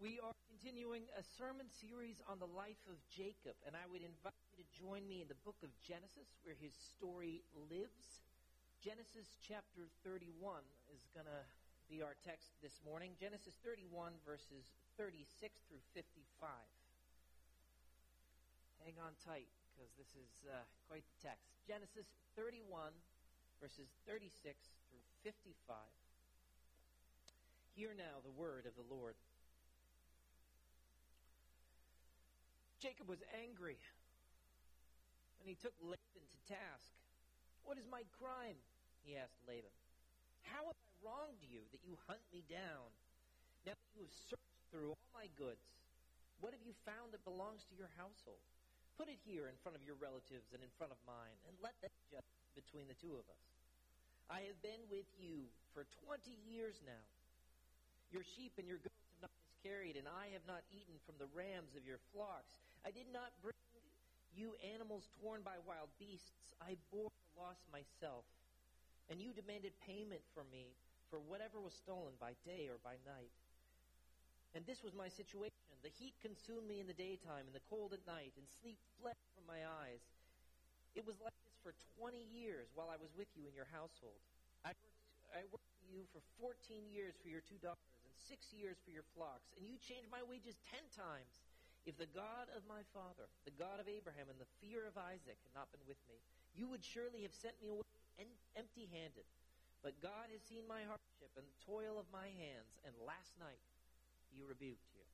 We are continuing a sermon series on the life of Jacob, and I would invite you to join me in the book of Genesis, where his story lives. Genesis chapter 31 is going to be our text this morning. Genesis 31, verses 36 through 55. Hang on tight, because this is quite the text. Genesis 31, verses 36 through 55. Hear now the word of the Lord. Jacob was angry, and he took Laban to task. "What is my crime?" he asked Laban. "How have I wronged you that you hunt me down? Now that you have searched through all my goods, what have you found that belongs to your household? Put it here in front of your relatives and in front of mine, and let them judge between the two of us. I have been with you for 20 years now. Your sheep and your goats have not miscarried, and I have not eaten from the rams of your flocks. I did not bring you animals torn by wild beasts. I bore the loss myself, and you demanded payment from me for whatever was stolen by day or by night. And this was my situation. The heat consumed me in the daytime and the cold at night, and sleep fled from my eyes. It was like this for 20 years while I was with you in your household. I worked for you for 14 years for your 2 daughters and 6 years for your flocks, and you changed my wages 10 times. If the God of my father, the God of Abraham, and the fear of Isaac had not been with me, you would surely have sent me away empty-handed. But God has seen my hardship and the toil of my hands, and last night he rebuked you."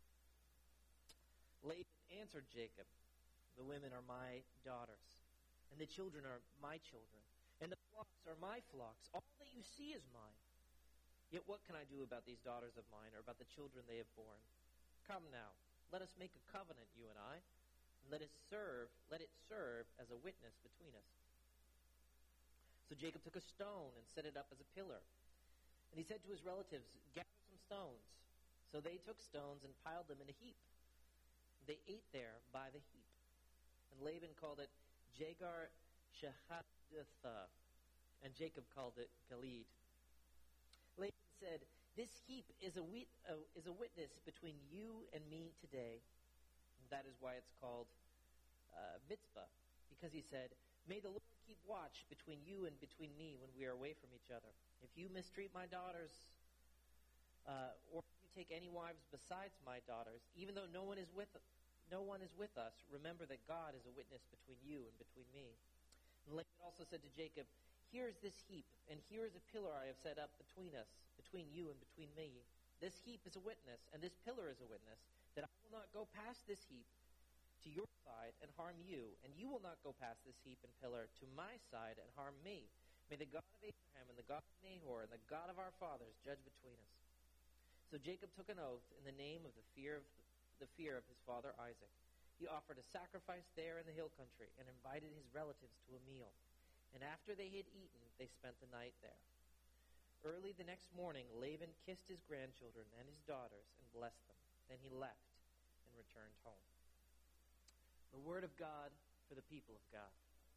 Laban answered Jacob, "The women are my daughters, and the children are my children, and the flocks are my flocks. All that you see is mine. Yet what can I do about these daughters of mine, or about the children they have borne? Come now, let us make a covenant, you and I, and let it serve as a witness between us." So Jacob took a stone and set it up as a pillar. And he said to his relatives, "Gather some stones." So they took stones and piled them in a heap. They ate there by the heap. And Laban called it Jegar Shahadatha, and Jacob called it Gilead. Laban said, "This heap is a witness between you and me today." And that is why it's called Mitzvah, because he said, "May the Lord keep watch between you and between me when we are away from each other. If you mistreat my daughters, or if you take any wives besides my daughters, even though no one is with us, remember that God is a witness between you and between me." And Laban also said to Jacob, "Here is this heap, and here is a pillar I have set up between us, between you and between me. This heap is a witness, and this pillar is a witness, that I will not go past this heap to your side and harm you, and you will not go past this heap and pillar to my side and harm me. May the God of Abraham and the God of Nahor and the God of our fathers judge between us." So Jacob took an oath in the name of the fear of his father Isaac. He offered a sacrifice there in the hill country and invited his relatives to a meal. And after they had eaten, they spent the night there. Early the next morning, Laban kissed his grandchildren and his daughters and blessed them. Then he left and returned home. The word of God for the people of God.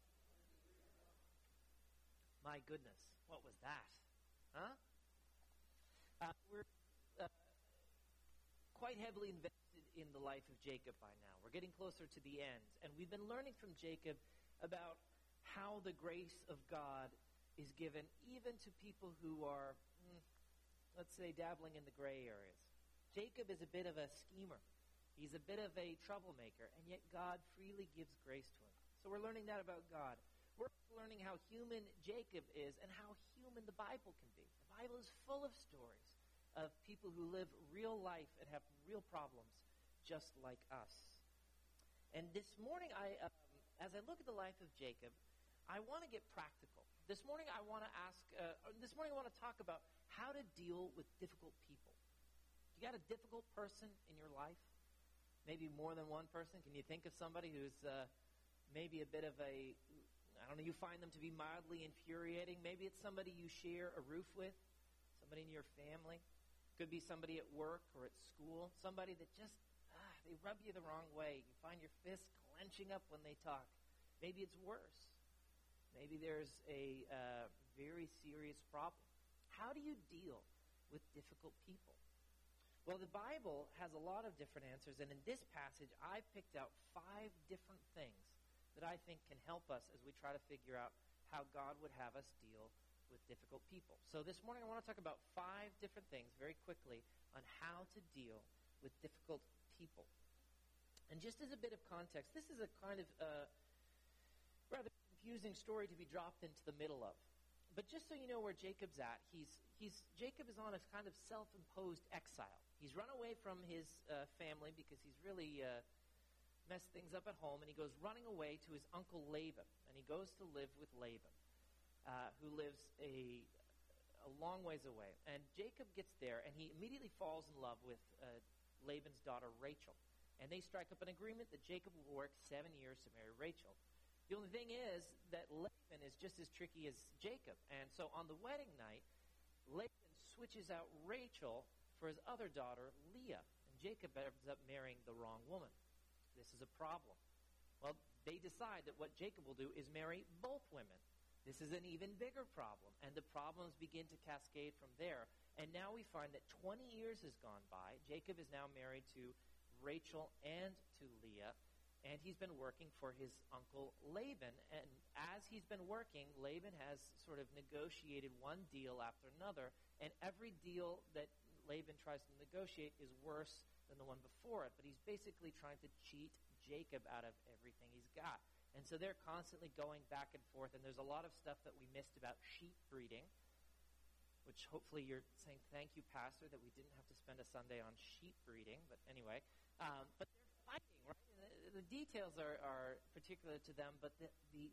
My goodness, what was that? Huh? We're quite heavily invested in the life of Jacob by now. We're getting closer to the end, and we've been learning from Jacob about how the grace of God is given even to people who are, let's say, dabbling in the gray areas. Jacob is a bit of a schemer. He's a bit of a troublemaker, and yet God freely gives grace to him. So we're learning that about God. We're also learning how human Jacob is and how human the Bible can be. The Bible is full of stories of people who live real life and have real problems just like us. And this morning, as I look at the life of Jacob, I want to get practical. This morning I want to talk about how to deal with difficult people. You got a difficult person in your life? Maybe more than one person? Can you think of somebody who's maybe a bit of a, I don't know, you find them to be mildly infuriating? Maybe it's somebody you share a roof with, somebody in your family. Could be somebody at work or at school, somebody that just, they rub you the wrong way. You find your fists clenching up when they talk. Maybe it's worse. Maybe there's a very serious problem. How do you deal with difficult people? Well, the Bible has a lot of different answers, and in this passage, I picked out 5 different things that I think can help us as we try to figure out how God would have us deal with difficult people. So this morning, I want to talk about 5 different things very quickly on how to deal with difficult people. And just as a bit of context, this is a kind of rather confusing story to be dropped into the middle of. But just so you know where Jacob's at, Jacob is on a kind of self-imposed exile. He's run away from his family because he's really messed things up at home, and he goes running away to his uncle Laban, and he goes to live with Laban, who lives a long ways away. And Jacob gets there, and he immediately falls in love with Laban's daughter Rachel, and they strike up an agreement that Jacob will work 7 years to marry Rachel. The only thing is that Laban is just as tricky as Jacob, and so on the wedding night, Laban switches out Rachel for his other daughter, Leah, and Jacob ends up marrying the wrong woman. This is a problem. Well, they decide that what Jacob will do is marry both women. This is an even bigger problem, and the problems begin to cascade from there. And now we find that 20 years has gone by. Jacob is now married to Rachel and to Leah, and he's been working for his uncle Laban. And as he's been working, Laban has sort of negotiated one deal after another, and every deal that Laban tries to negotiate is worse than the one before it, but he's basically trying to cheat Jacob out of everything he's got. And so they're constantly going back and forth, and there's a lot of stuff that we missed about sheep breeding, which hopefully you're saying, thank you, Pastor, that we didn't have to spend a Sunday on sheep breeding. But anyway, but they're fighting, right? The details are particular to them, but the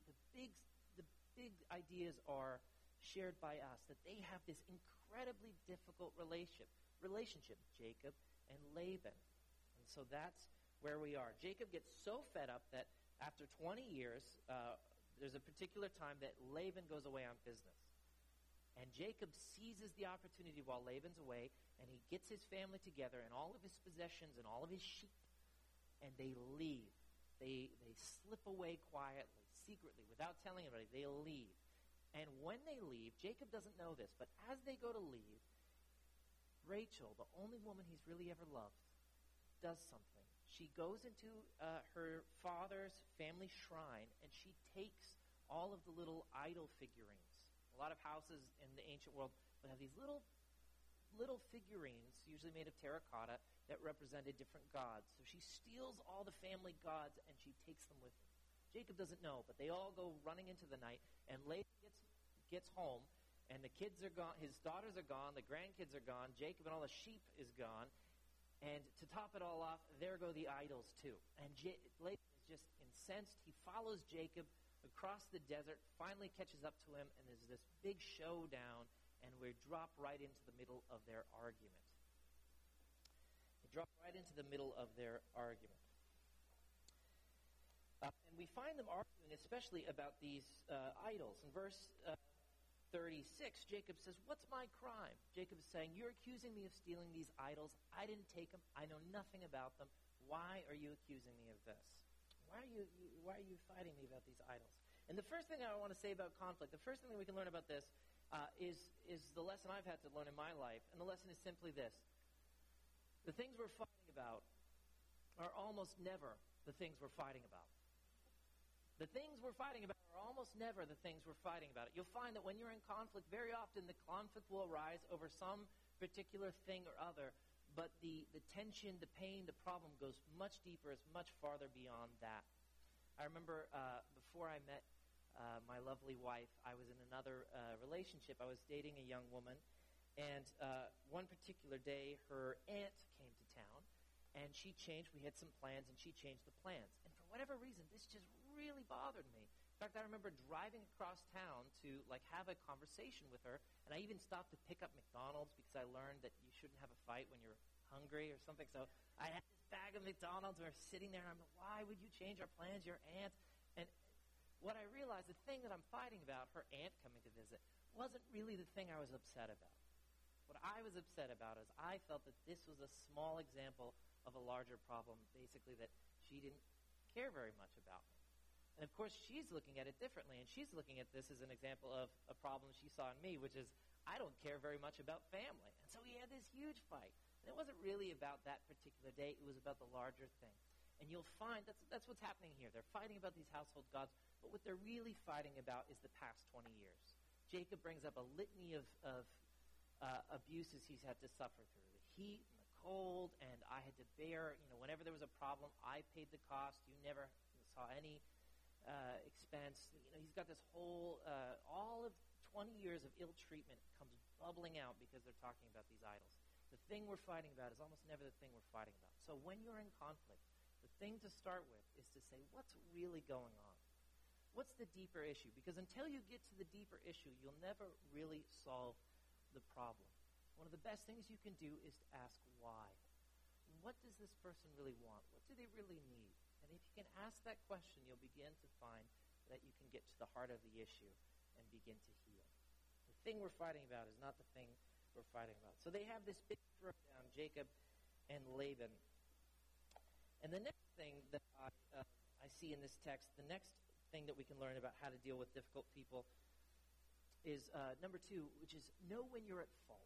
big ideas are shared by us, that they have this incredibly difficult relationship, Jacob and Laban. And so that's where we are. Jacob gets so fed up that after 20 years, there's a particular time that Laban goes away on business. And Jacob seizes the opportunity while Laban's away, and he gets his family together and all of his possessions and all of his sheep, and they leave. They slip away quietly, secretly, without telling anybody. They leave. And when they leave, Jacob doesn't know this, but as they go to leave, Rachel, the only woman he's really ever loved, does something. She goes into her father's family shrine, and she takes all of the little idol figurines. A lot of houses in the ancient world would have these little figurines, usually made of terracotta, that represented different gods. So she steals all the family gods, and she takes them with her. Jacob doesn't know, but they all go running into the night, and Laban gets home, and the kids are gone, his daughters are gone, the grandkids are gone, Jacob and all the sheep is gone, and to top it all off, there go the idols too. And Laban is just incensed. He follows Jacob across the desert, finally catches up to him, and there's this big showdown, and we drop right into the middle of their argument. They drop right into the middle of their argument. And we find them arguing especially about these idols. In verse 36, Jacob says, "What's my crime?" Jacob is saying, "You're accusing me of stealing these idols. I didn't take them. I know nothing about them. Why are you accusing me of this? Why are you fighting me about these idols?" And the first thing I want to say about conflict, the first thing that we can learn about this is the lesson I've had to learn in my life. And the lesson is simply this. The things we're fighting about are almost never the things we're fighting about. The things we're fighting about are almost never the things we're fighting about. You'll find that when you're in conflict, very often the conflict will arise over some particular thing or other, but the tension, the pain, the problem goes much deeper, it's much farther beyond that. I remember before I met my lovely wife, I was in another relationship. I was dating a young woman, and one particular day, her aunt came to town, and she changed. We had some plans, and she changed the plans. And for whatever reason, this just really bothered me. In fact, I remember driving across town to have a conversation with her, and I even stopped to pick up McDonald's because I learned that you shouldn't have a fight when you're hungry or something. So I had this bag of McDonald's, and we're sitting there, and I'm like, "Why would you change our plans, your aunt?" And what I realized, the thing that I'm fighting about, her aunt coming to visit, wasn't really the thing I was upset about. What I was upset about is I felt that this was a small example of a larger problem, basically that she didn't care very much about me. And of course, she's looking at it differently, and she's looking at this as an example of a problem she saw in me, which is I don't care very much about family. And so we had this huge fight. And it wasn't really about that particular day. It was about the larger thing. And you'll find that's what's happening here. They're fighting about these household gods, but what they're really fighting about is the past 20 years. Jacob brings up a litany of abuses he's had to suffer through. The heat and the cold, and I had to bear, whenever there was a problem, I paid the cost. You never saw any expense. He's got this whole, all of 20 years of ill treatment comes bubbling out because they're talking about these idols. The thing we're fighting about is almost never the thing we're fighting about. So when you're in conflict, the thing to start with is to say, what's really going on? What's the deeper issue? Because until you get to the deeper issue, you'll never really solve the problem. One of the best things you can do is to ask why. What does this person really want? What do they really need? And if you can ask that question, you'll begin to find that you can get to the heart of the issue and begin to heal. The thing we're fighting about is not the thing we're fighting about. So they have this big throwdown, Jacob and Laban. And the next thing that I see in this text, the next thing that we can learn about how to deal with difficult people is number 2, which is know when you're at fault.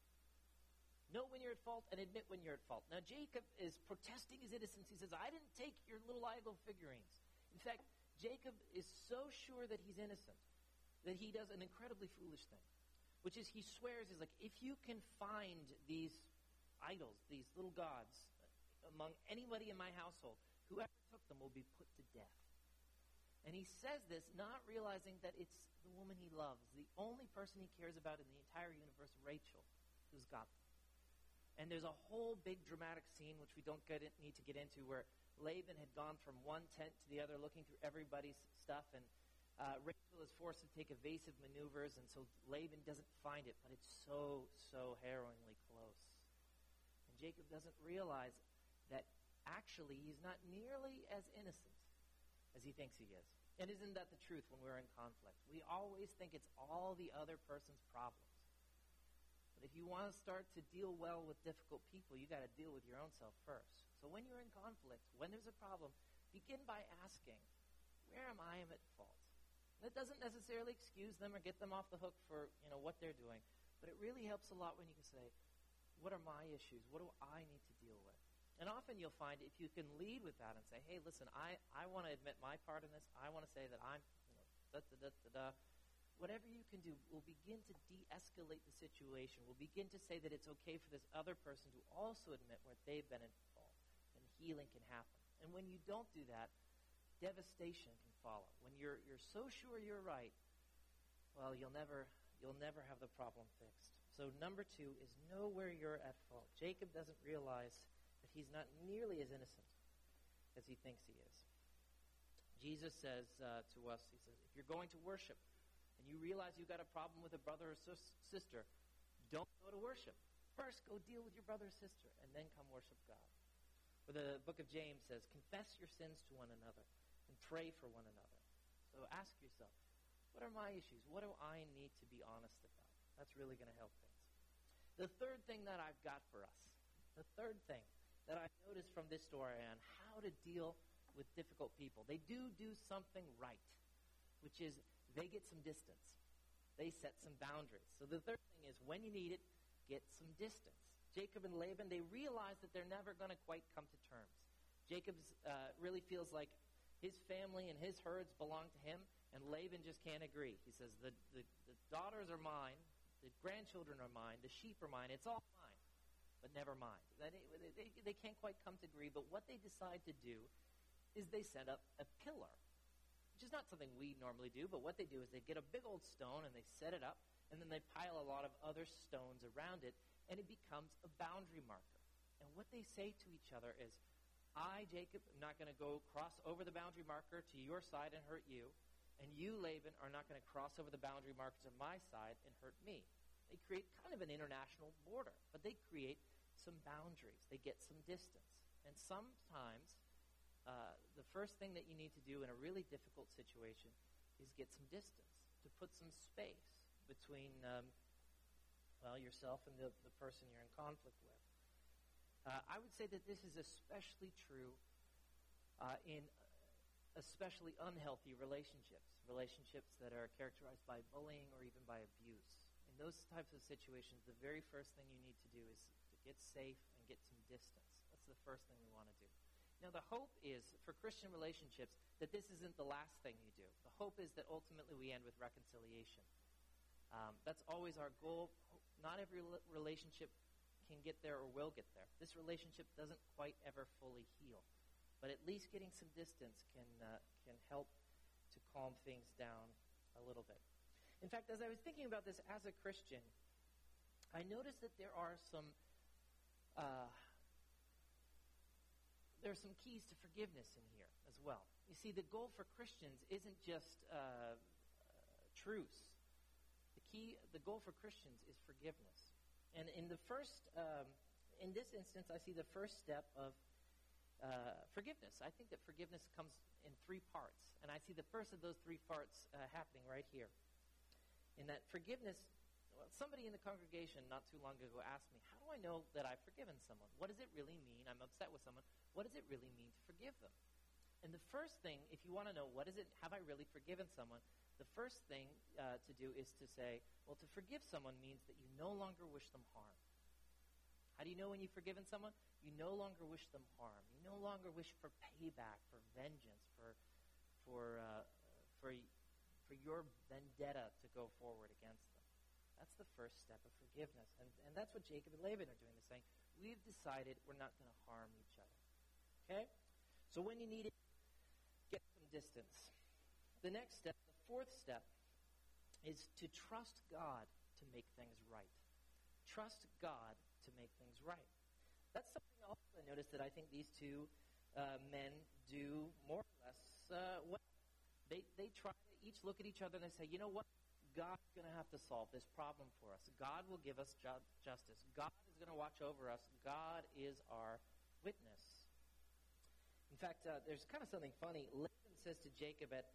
Know when you're at fault and admit when you're at fault. Now, Jacob is protesting his innocence. He says, I didn't take your little idol figurines. In fact, Jacob is so sure that he's innocent that he does an incredibly foolish thing, which is he swears, he's like, if you can find these idols, these little gods, among anybody in my household, whoever took them will be put to death. And he says this not realizing that it's the woman he loves, the only person he cares about in the entire universe, Rachel, who's got them. And there's a whole big dramatic scene, which we don't need to get into, where Laban had gone from one tent to the other looking through everybody's stuff, and Rachel is forced to take evasive maneuvers, and so Laban doesn't find it, but it's so, so harrowingly close. And Jacob doesn't realize that actually he's not nearly as innocent as he thinks he is. And isn't that the truth when we're in conflict? We always think it's all the other person's problems. But if you want to start to deal well with difficult people, you got to deal with your own self first. So when you're in conflict, when there's a problem, begin by asking, where am I at fault? That doesn't necessarily excuse them or get them off the hook for what they're doing, but it really helps a lot when you can say, what are my issues? What do I need to deal with? And often you'll find if you can lead with that and say, hey, listen, I want to admit my part in this. I want to say that I'm, whatever you can do will begin to de-escalate the situation, will begin to say that it's okay for this other person to also admit where they've been at fault, and healing can happen. And when you don't do that, devastation can follow. When you're so sure you're right, well, you'll never have the problem fixed. So number 2 is know where you're at fault. Jacob doesn't realize that he's not nearly as innocent as he thinks he is. Jesus says to us, he says, if you're going to worship and you realize you've got a problem with a brother or sister, don't go to worship. First, go deal with your brother or sister, and then come worship God. Or the book of James says, confess your sins to one another and pray for one another. So ask yourself, what are my issues? What do I need to be honest about? That's really going to help things. The third thing that I've got for us, the third thing that I noticed from this story on how to deal with difficult people, they do something right, which is they get some distance. They set some boundaries. So the third thing is when you need it, get some distance. Jacob and Laban, they realize that they're never going to quite come to terms. Jacob really feels like his family and his herds belong to him, and Laban just can't agree. He says, the daughters are mine, the grandchildren are mine, the sheep are mine, it's all mine, but never mine. They can't quite come to agree, but what they decide to do is they set up a pillar, which is not something we normally do, but what they do is they get a big old stone and they set it up, and then they pile a lot of other stones around it, and it becomes a boundary marker. And what they say to each other is, I, Jacob, am not going to go cross over the boundary marker to your side and hurt you, and you, Laban, are not going to cross over the boundary markers of my side and hurt me. They create kind of an international border, but they create some boundaries. They get some distance. And sometimes the first thing that you need to do in a really difficult situation is get some distance, to put some space between yourself and the person you're in conflict with. I would say that this is especially true in especially unhealthy relationships that are characterized by bullying or even by abuse. In those types of situations, the very first thing you need to do is to get safe and get some distance. That's the first thing we want to do. Now, the hope is, for Christian relationships, that this isn't the last thing you do. The hope is that ultimately we end with reconciliation. That's always our goal. Not every relationship can get there or will get there. This relationship doesn't quite ever fully heal. But at least getting some distance can help to calm things down a little bit. In fact, as I was thinking about this as a Christian, I noticed that there are some keys to forgiveness in here as well. You see, the goal for Christians isn't just truce. The goal for Christians is forgiveness. And in this instance, I see the first step of forgiveness. I think that forgiveness comes in three parts. And I see the first of those three parts happening right here. In that forgiveness, somebody in the congregation not too long ago asked me, how do I know that I've forgiven someone? What does it really mean? I'm upset with someone. What does it really mean to forgive them? And the first thing, if you want to know have I really forgiven someone, the first thing to do is to say, well, to forgive someone means that you no longer wish them harm. How do you know when you've forgiven someone? You no longer wish them harm. You no longer wish for payback, for vengeance, for your vendetta to go forward against them. That's the first step of forgiveness. And that's what Jacob and Laban are doing. They're saying, we've decided we're not going to harm each other. Okay? So when you need it, get some distance. The next step, the fourth step, is to trust God to make things right. Trust God to make things right. That's something else I noticed that I think these two men do more or less well. They try to each look at each other and they say, you know what? God's going to have to solve this problem for us. God will give us justice. God is going to watch over us. God is our witness. In fact, there's kind of something funny. Laban says to Jacob at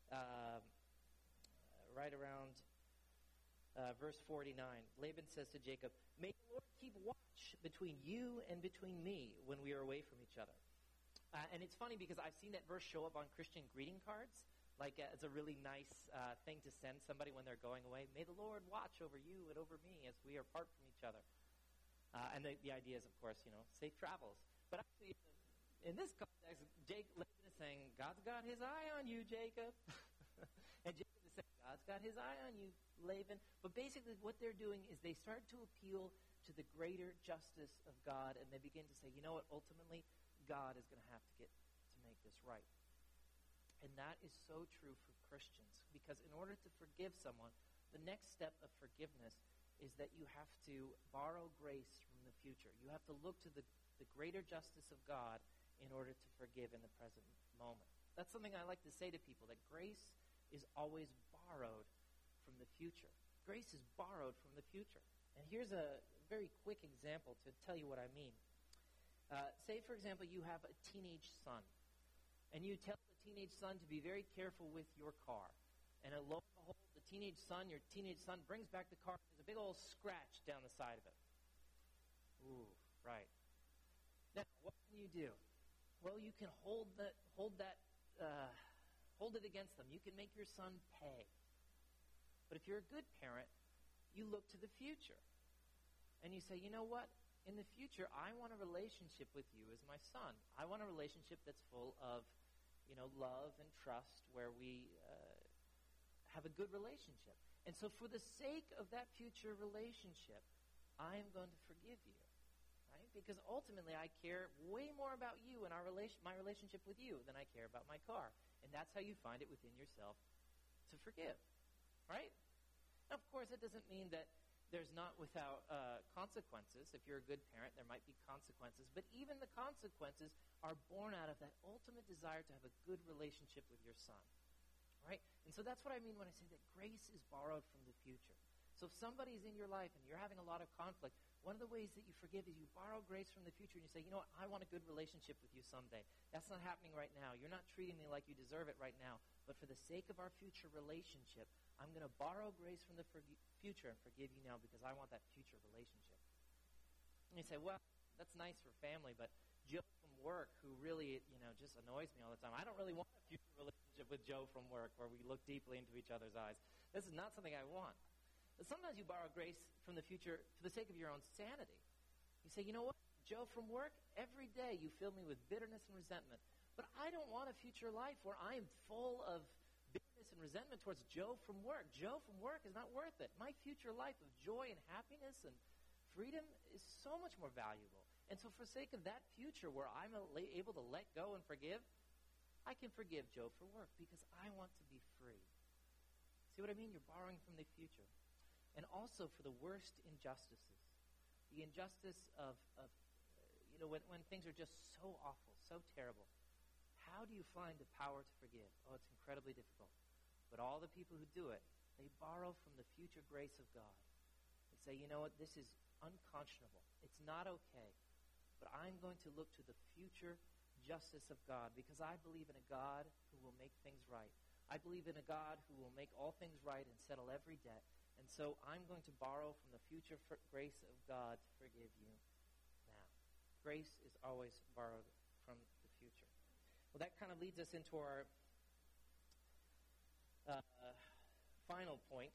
right around verse 49, Laban says to Jacob, may the Lord keep watch between you and between me when we are away from each other. And it's funny because I've seen that verse show up on Christian greeting cards. Like it's a really nice thing to send somebody when they're going away. May the Lord watch over you and over me as we are apart from each other. And the idea is, of course, safe travels. But actually, in this context, Laban is saying, God's got his eye on you, Jacob. And Jacob is saying, God's got his eye on you, Laban. But basically what they're doing is they start to appeal to the greater justice of God, and they begin to say, you know what, ultimately, God is going to have to make this right. And that is so true for Christians, because in order to forgive someone, the next step of forgiveness is that you have to borrow grace from the future. You have to look to the greater justice of God in order to forgive in the present moment. That's something I like to say to people, that grace is always borrowed from the future. Grace is borrowed from the future. And here's a very quick example to tell you what I mean. Say, for example, you have a teenage son, and you tell the teenage son to be very careful with your car. And lo and behold, your teenage son brings back the car, and there's a big old scratch down the side of it. Ooh, right. Now, what can you do? Well, you can hold it against them. You can make your son pay. But if you're a good parent, you look to the future. And you say, you know what? In the future, I want a relationship with you as my son. I want a relationship that's full of, love and trust, where we have a good relationship. And so for the sake of that future relationship, I am going to forgive you, right? Because ultimately, I care way more about you and my relationship with you than I care about my car. And that's how you find it within yourself to forgive, right? Now, of course, it doesn't mean that there's not without consequences. If you're a good parent, there might be consequences. But even the consequences are born out of that ultimate desire to have a good relationship with your son, right? And so that's what I mean when I say that grace is borrowed from the future. So if somebody's in your life and you're having a lot of conflict, one of the ways that you forgive is you borrow grace from the future and you say, you know what, I want a good relationship with you someday. That's not happening right now. You're not treating me like you deserve it right now. But for the sake of our future relationship, I'm going to borrow grace from the future and forgive you now because I want that future relationship. And you say, well, that's nice for family, but Joe from work, who really, just annoys me all the time, I don't really want a future relationship with Joe from work where we look deeply into each other's eyes. This is not something I want. But sometimes you borrow grace from the future for the sake of your own sanity. You say, you know what, Joe, from work, every day you fill me with bitterness and resentment. But I don't want a future life where I am full of bitterness and resentment towards Joe from work. Joe from work is not worth it. My future life of joy and happiness and freedom is so much more valuable. And so for sake of that future where I'm able to let go and forgive, I can forgive Joe for work because I want to be free. See what I mean? You're borrowing from the future. And also for the worst injustices. The injustice of when things are just so awful, so terrible. How do you find the power to forgive? Oh, it's incredibly difficult. But all the people who do it, they borrow from the future grace of God. They say, you know what, this is unconscionable. It's not okay. But I'm going to look to the future justice of God because I believe in a God who will make things right. I believe in a God who will make all things right and settle every debt. And so I'm going to borrow from the future grace of God to forgive you now. Grace is always borrowed from the future. Well, that kind of leads us into our final point.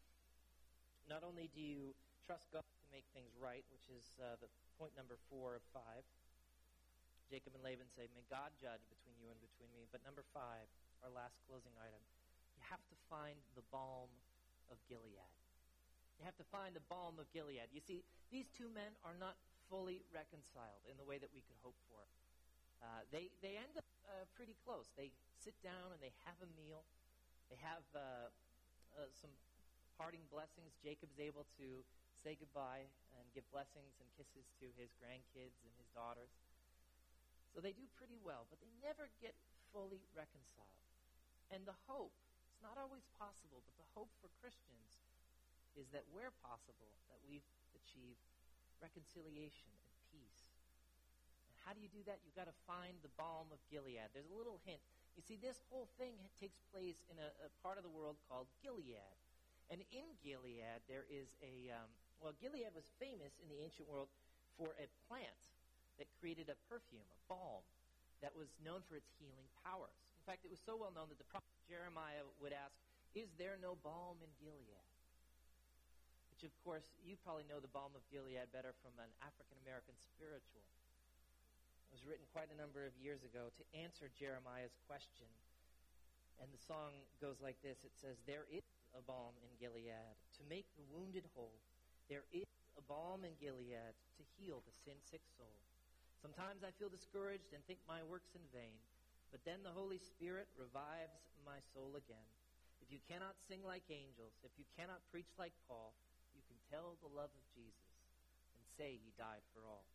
Not only do you trust God to make things right, which is the point number 4 of 5. Jacob and Laban say, may God judge between you and between me. But number 5, our last closing item, you have to find the balm of Gilead. You have to find the balm of Gilead. You see, these two men are not fully reconciled in the way that we could hope for. They end up pretty close. They sit down and they have a meal. They have some parting blessings. Jacob's able to say goodbye and give blessings and kisses to his grandkids and his daughters. So they do pretty well, but they never get fully reconciled. And the hope, it's not always possible, but the hope for Christians is that where possible, that we've achieved reconciliation and peace. And how do you do that? You've got to find the balm of Gilead. There's a little hint. You see, this whole thing takes place in a part of the world called Gilead. And in Gilead, there is Gilead was famous in the ancient world for a plant that created a perfume, a balm, that was known for its healing powers. In fact, it was so well known that the prophet Jeremiah would ask, is there no balm in Gilead? Which, of course, you probably know the balm of Gilead better from an African-American spiritual. It was written quite a number of years ago to answer Jeremiah's question. And the song goes like this. It says, there is a balm in Gilead to make the wounded whole. There is a balm in Gilead to heal the sin-sick soul. Sometimes I feel discouraged and think my work's in vain, but then the Holy Spirit revives my soul again. If you cannot sing like angels, if you cannot preach like Paul, you can tell the love of Jesus and say he died for all.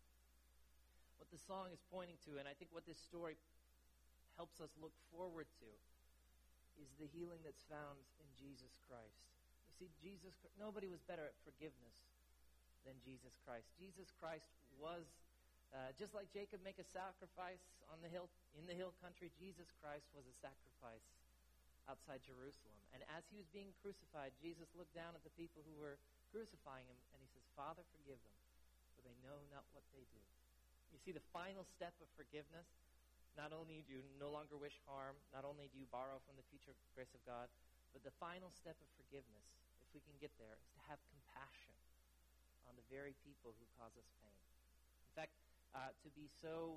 What the song is pointing to, and I think what this story helps us look forward to, is the healing that's found in Jesus Christ. You see, nobody was better at forgiveness than Jesus Christ. Jesus Christ was, just like Jacob make a sacrifice on the hill, in the hill country, Jesus Christ was a sacrifice outside Jerusalem. And as he was being crucified, Jesus looked down at the people who were crucifying him, and he says, Father, forgive them, for they know not what they do. You see, the final step of forgiveness, not only do you no longer wish harm, not only do you borrow from the future grace of God, but the final step of forgiveness, if we can get there, is to have compassion on the very people who cause us pain. In fact, to be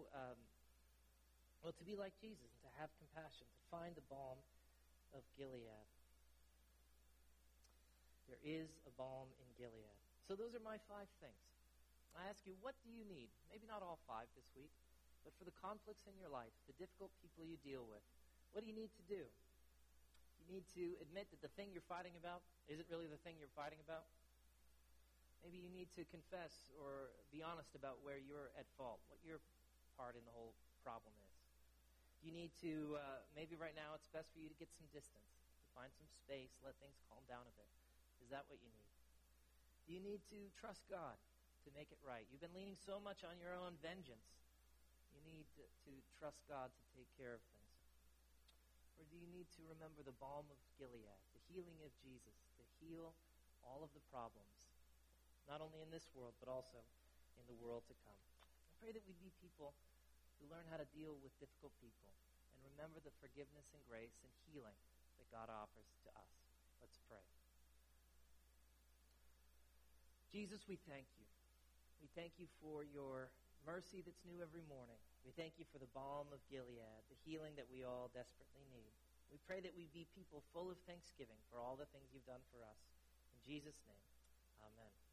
to be like Jesus and to have compassion, to find the balm of Gilead. There is a balm in Gilead. So those are my 5 things. I ask you, what do you need? Maybe not all 5 this week, but for the conflicts in your life, the difficult people you deal with, what do you need to do? You need to admit that the thing you're fighting about isn't really the thing you're fighting about. Maybe you need to confess or be honest about where you're at fault, what your part in the whole problem is. You need to, maybe right now it's best for you to get some distance, to find some space, let things calm down a bit. Is that what you need? Do you need to trust God to make it right? You've been leaning so much on your own vengeance. You need to trust God to take care of things. Or do you need to remember the balm of Gilead, the healing of Jesus, to heal all of the problems, not only in this world, but also in the world to come? I pray that we'd be people who learn how to deal with difficult people and remember the forgiveness and grace and healing that God offers to us. Let's pray. Jesus, we thank you. We thank you for your mercy that's new every morning. We thank you for the balm of Gilead, the healing that we all desperately need. We pray that we be people full of thanksgiving for all the things you've done for us. In Jesus' name, amen.